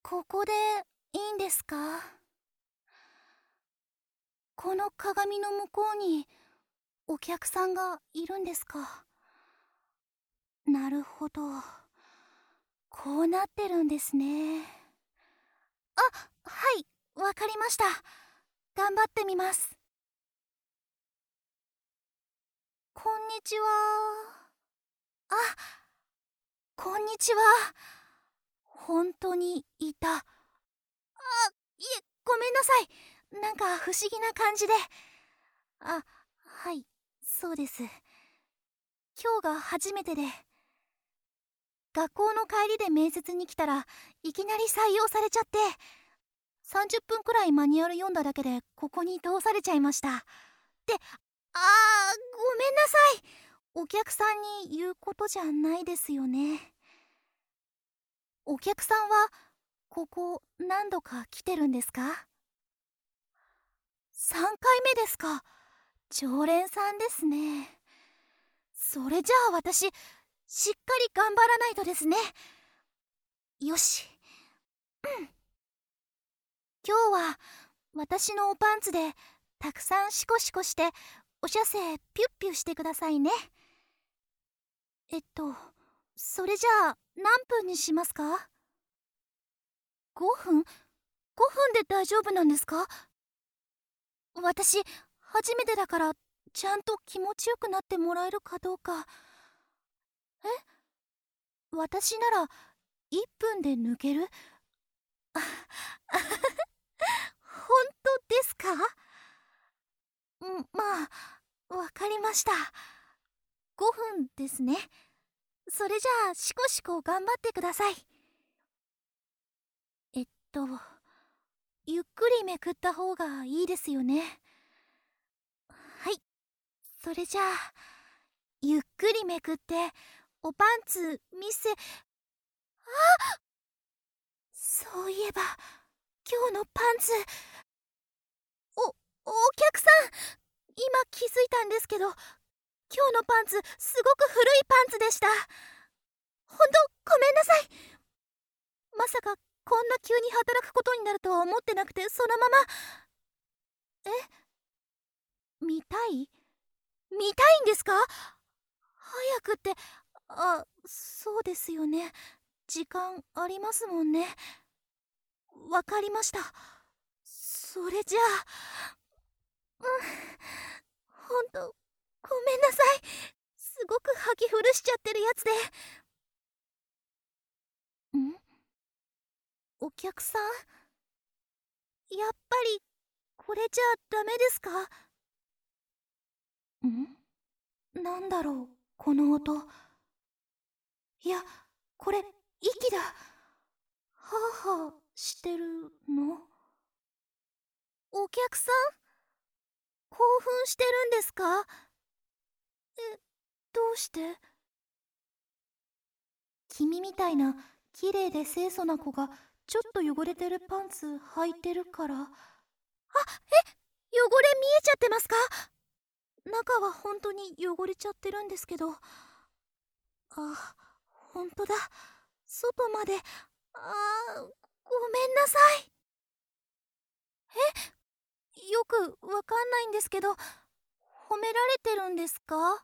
ここでいいんですか？この鏡の向こうにお客さんがいるんですか？なるほど。こうなってるんですね。あ、はい、わかりました。頑張ってみます。こんにちは。あ、こんにちは。本当にいた。いえ、ごめんなさい。なんか不思議な感じで。はい、そうです。今日が初めてで、学校の帰りで面接に来たらいきなり採用されちゃって、30分くらいマニュアル読んだだけでここに通されちゃいました。で、ごめんなさい。お客さんに言うことじゃないですよね。お客さんはここ何度か来てるんですか？ 3 回目ですか。常連さんですね。それじゃあ私、しっかり頑張らないとですね。よし。今日は私のおパンツでたくさんシコシコしてお射精ピュッピュしてくださいね。それじゃあ何分にしますか？ 5 分？ 5 分で大丈夫なんですか？私初めてだからちゃんと気持ちよくなってもらえるかどうか。え、私なら1分で抜ける？あ本当ですか？まあ、わかりました。5分ですね。それじゃあシコシコ頑張ってください。えっとゆっくりめくった方がいいですよね。はい、それじゃあゆっくりめくっておパンツ見せ。そういえば今日のパンツ、お客さん、今気づいたんですけど、今日のパンツすごく古いパンツでした。ほんとごめんなさい。まさかこんな急に働くことになるとは思ってなくて、そのまま。え、見たい？見たいんですか？早くって。そうですよね。時間ありますもんね。わかりました。それじゃあ、ほんとごめんなさい。すごく吐き古しちゃってるやつで。お客さん、やっぱりこれじゃダメですか？なんだろう、この音。いや、これ息だ。はあはあしてるの？お客さん、興奮してるんですか？どうして？君みたいな綺麗で清楚な子がちょっと汚れてるパンツ履いてるから。汚れ見えちゃってますか？中は本当に汚れちゃってるんですけど。本当だ。外まで。ごめんなさい。よくわかんないんですけど、褒められてるんですか？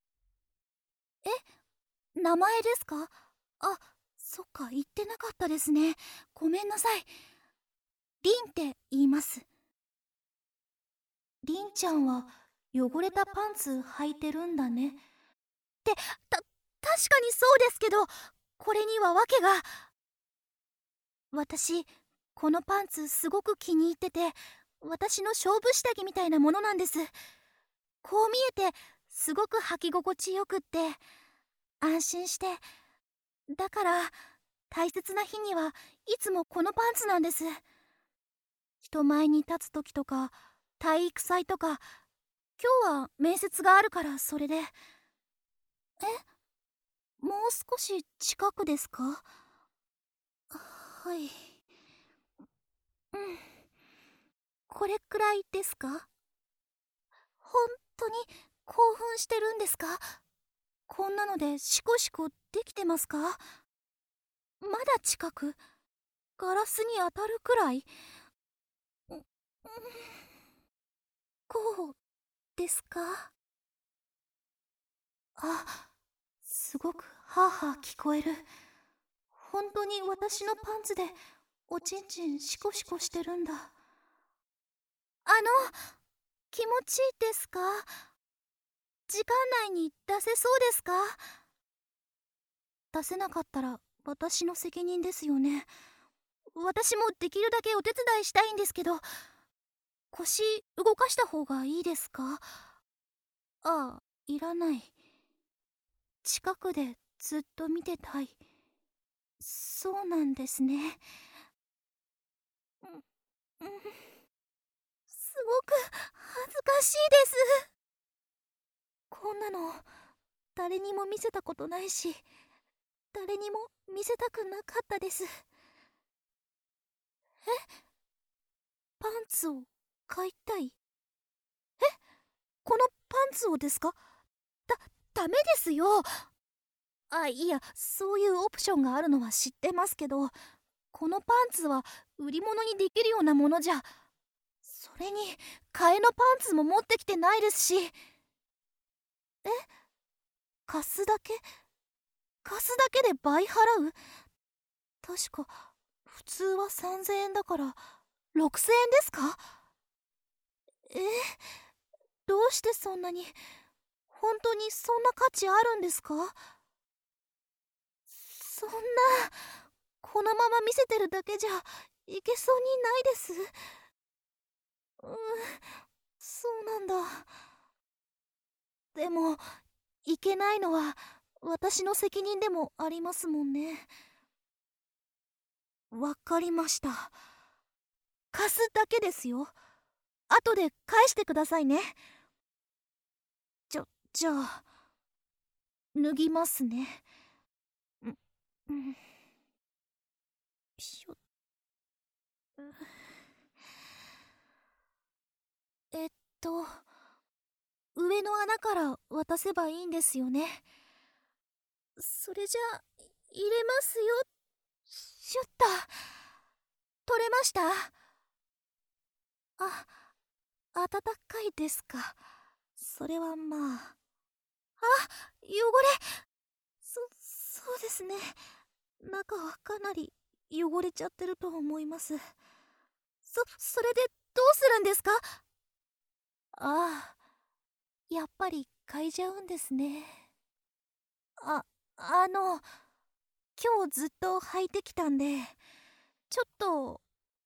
名前ですか？あ、そっか、言ってなかったですね。ごめんなさい。リンって言います。リンちゃんは汚れたパンツ履いてるんだね。って、確かにそうですけど、これには訳が。私、このパンツすごく気に入ってて、私の勝負下着みたいなものなんです。こう見えて、すごく履き心地よくって、安心して。だから、大切な日にはいつもこのパンツなんです。人前に立つ時とか、体育祭とか、今日は面接があるからそれで。もう少し近くですか？はい。これくらいですか？本当に興奮してるんですか？こんなのでシコシコできてますか？まだ近く？ ガラスに当たるくらい。うん、こうですか？あ、すごくハーハー聞こえる。本当に私のパンツでおちんちんシコシコしてるんだ。気持ちいいですか？時間内に出せそうですか？出せなかったら私の責任ですよね。私もできるだけお手伝いしたいんですけど、腰動かした方がいいですか？ああ、いらない。近くでずっと見てたい。そうなんですね。うん、うん、すごく恥ずかしいです。こんなの誰にも見せたことないし、誰にも見せたくなかったです。パンツを買いたい？このパンツをですか？だ、ダメですよ。いや、そういうオプションがあるのは知ってますけど、このパンツは売り物にできるようなものじゃ。それに替えのパンツも持ってきてないですし。貸すだけ？貸すだけで倍払う？確か普通は3000円だから6000円ですか？えどうしてそんなに？本当にそんな価値あるんですか？そんな、このまま見せてるだけじゃいけそうにないです。うん、そうなんだ。でもいけないのは私の責任でもありますもんね。わかりました。貸すだけですよ。後で返してくださいね。じゃあ脱ぎますね。うん、うん、しょ。えっと上の穴から渡せばいいんですよね。それじゃあ入れますよ。シュッと取れました？あ、暖かいですか。それはまあ。汚れ。そうですね。中はかなり汚れちゃってると思います。それでどうするんですか？ああ、やっぱり嗅いじゃうんですね。あ、あの、今日ずっと履いてきたんで、ちょっと、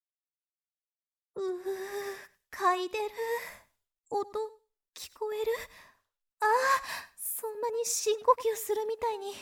嗅いでる。音、聞こえる？ああ、そんなに深呼吸するみたいに。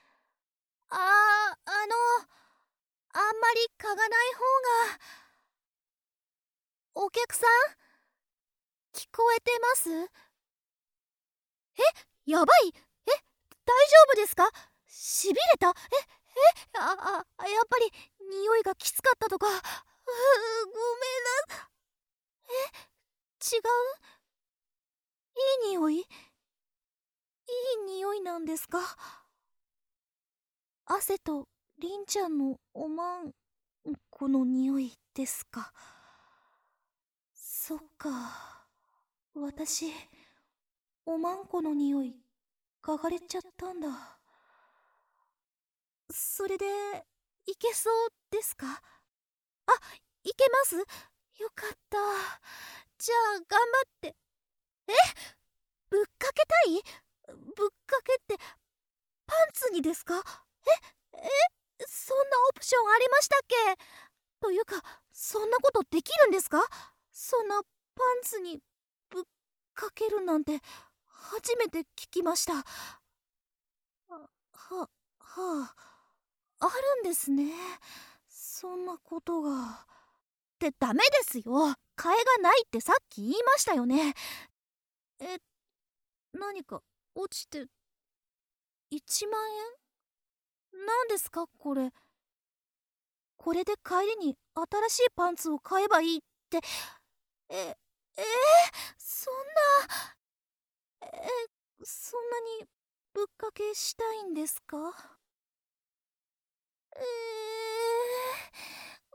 あんまり嗅がない方が。お客さん、聞こえてます？やばい。大丈夫ですか？しびれた？やっぱり匂いがきつかったとか。ごめんな。違う？いい匂い？いい匂いなんですか？汗とりんちゃんのおまんこの匂いですか？そっか。私、おまんこの匂い嗅がれちゃったんだ。それでいけそうですか？あ、いけます？よかった。じゃあ頑張って。え、ぶっかけたい？ぶっかけってパンツにですか？そんなオプションありましたっけ？というか、そんなことできるんですか？そんなパンツにぶっかけるなんて初めて聞きました。はあ、あるんですね。そんなことが。ってダメですよ。替えがないってさっき言いましたよね。え、何か落ちて。1万円？何ですかこれ？これで帰りに新しいパンツを買えばいいって。え、えー、そんな、そんなにぶっかけしたいんですか？え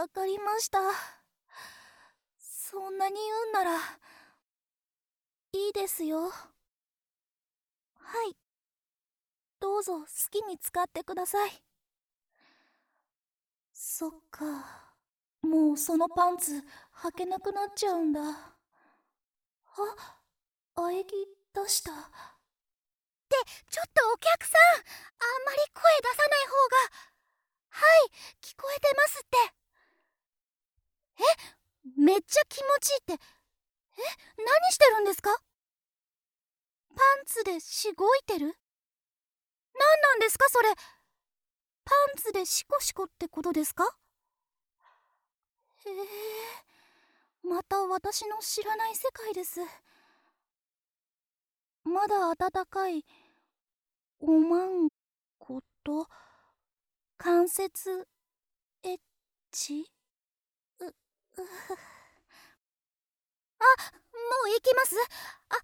わかりました。そんなに言うんならいいですよ。はい、どうぞ好きに使ってください。そっか、もうそのパンツ履けなくなっちゃうんだ。喘ぎ出した。ちょっとお客さん、あんまり声出さない方が。はい、聞こえてますって。めっちゃ気持ちいいって。何してるんですか？パンツでしごいてる？何なんですかそれ。パンツでシコシコってことですか？へえ、また私の知らない世界です。まだ温かいおまんこと、関節エッチ。う、もう行きます。はい。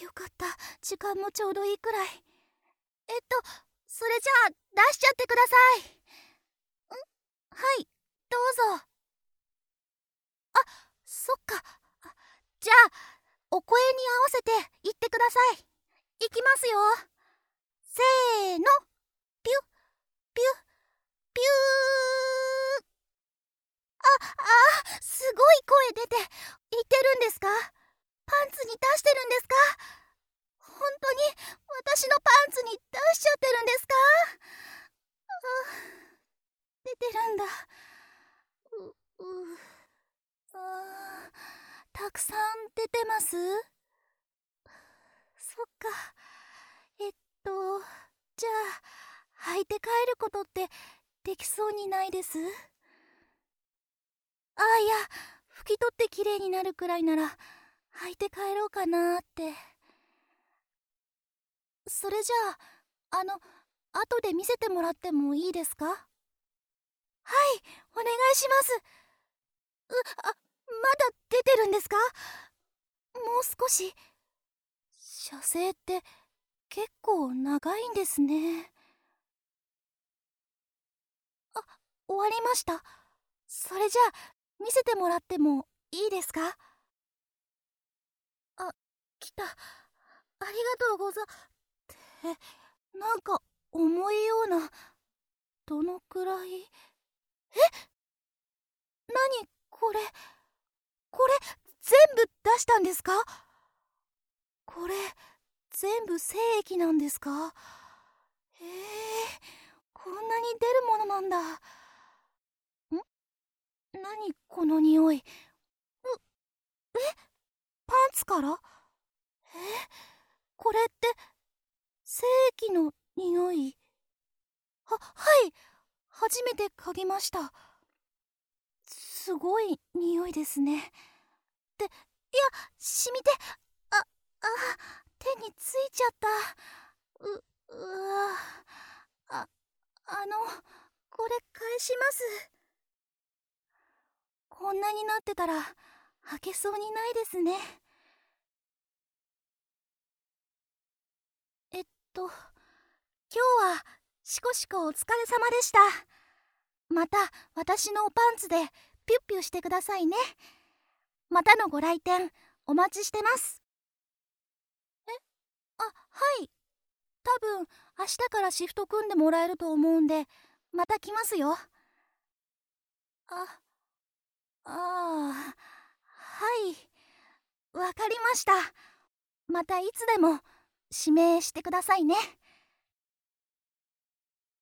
よかった。時間もちょうどいいくらい。それじゃあ出しちゃってください。はい、どうぞ。そっか。じゃあお声に合わせて言ってください。いきますよ。せーの。ピュッピュッピュー。すごい声出て言ってるんですか？パンツに出してるんですか？本当に私のパンツに出しちゃってるんですか？出てるんだ。たくさん出てます。そっか。えっとじゃあ履いて帰ることってできそうにないです。いや、拭き取ってきれいになるくらいなら履いて帰ろうかなって。それじゃあ後で見せてもらってもいいですか？はい、お願いします。まだ出てるんですか？もう少し。射精って結構長いんですね。終わりました。それじゃあ見せてもらってもいいですか？来た。ありがとうござなんか重いような。どのくらい。何これ。これ全部出したんですか？これ全部精液なんですか？へえ、こんなに出るものなんだ。何この匂い。パンツから。これって精液の匂い。はい、初めて嗅ぎました。すごい匂いですね。いや、染みて、あ、手についちゃった。うわ。あ、これ返します。こんなになってたら履けそうにないですね。えっと今日はシコシコお疲れ様でした。また私のパンツでピュッピュしてくださいね。またのご来店お待ちしてます。はい。多分明日からシフト組んでもらえると思うんでまた来ますよ。あはい、わかりました。またいつでも指名してくださいね。